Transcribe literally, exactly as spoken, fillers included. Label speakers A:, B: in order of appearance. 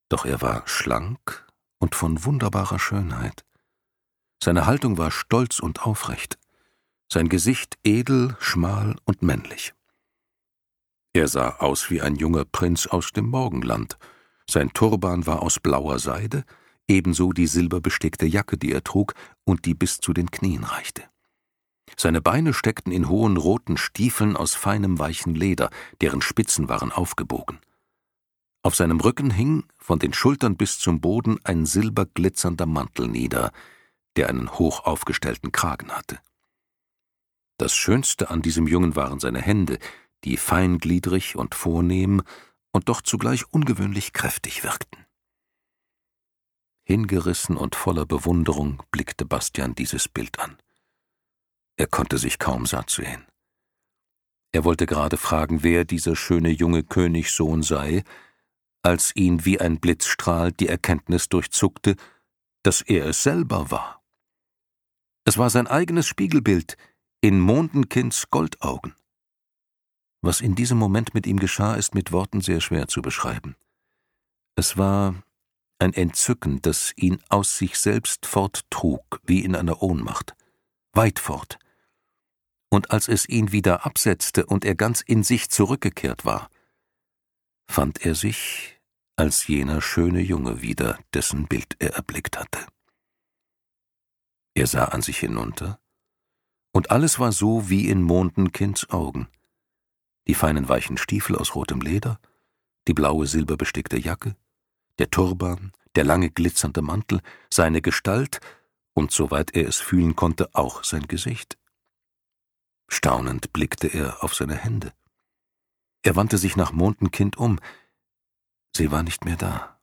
A: Doch er war schlank und von wunderbarer Schönheit. Seine Haltung war stolz und aufrecht, sein Gesicht edel, schmal und männlich. Er sah aus wie ein junger Prinz aus dem Morgenland. Sein Turban war aus blauer Seide, ebenso die silberbestickte Jacke, die er trug und die bis zu den Knien reichte. Seine Beine steckten in hohen roten Stiefeln aus feinem weichen Leder, deren Spitzen waren aufgebogen. Auf seinem Rücken hing, von den Schultern bis zum Boden, ein silberglitzernder Mantel nieder, der einen hoch aufgestellten Kragen hatte. Das Schönste an diesem Jungen waren seine Hände, die feingliedrig und vornehm und doch zugleich ungewöhnlich kräftig wirkten. Hingerissen und voller Bewunderung blickte Bastian dieses Bild an. Er konnte sich kaum satt sehen. Er wollte gerade fragen, wer dieser schöne junge Königssohn sei, als ihn wie ein Blitzstrahl die Erkenntnis durchzuckte, dass er es selber war. Es war sein eigenes Spiegelbild in Mondenkinds Goldaugen. Was in diesem Moment mit ihm geschah, ist mit Worten sehr schwer zu beschreiben. Es war ein Entzücken, das ihn aus sich selbst forttrug, wie in einer Ohnmacht, weit fort. Und als es ihn wieder absetzte und er ganz in sich zurückgekehrt war, fand er sich als jener schöne Junge wieder, dessen Bild er erblickt hatte. Er sah an sich hinunter, und alles war so wie in Mondenkinds Augen. Die feinen weichen Stiefel aus rotem Leder, die blaue silberbestickte Jacke, der Turban, der lange glitzernde Mantel, seine Gestalt und, soweit er es fühlen konnte, auch sein Gesicht. Staunend blickte er auf seine Hände. Er wandte sich nach Mondenkind um. Sie war nicht mehr da.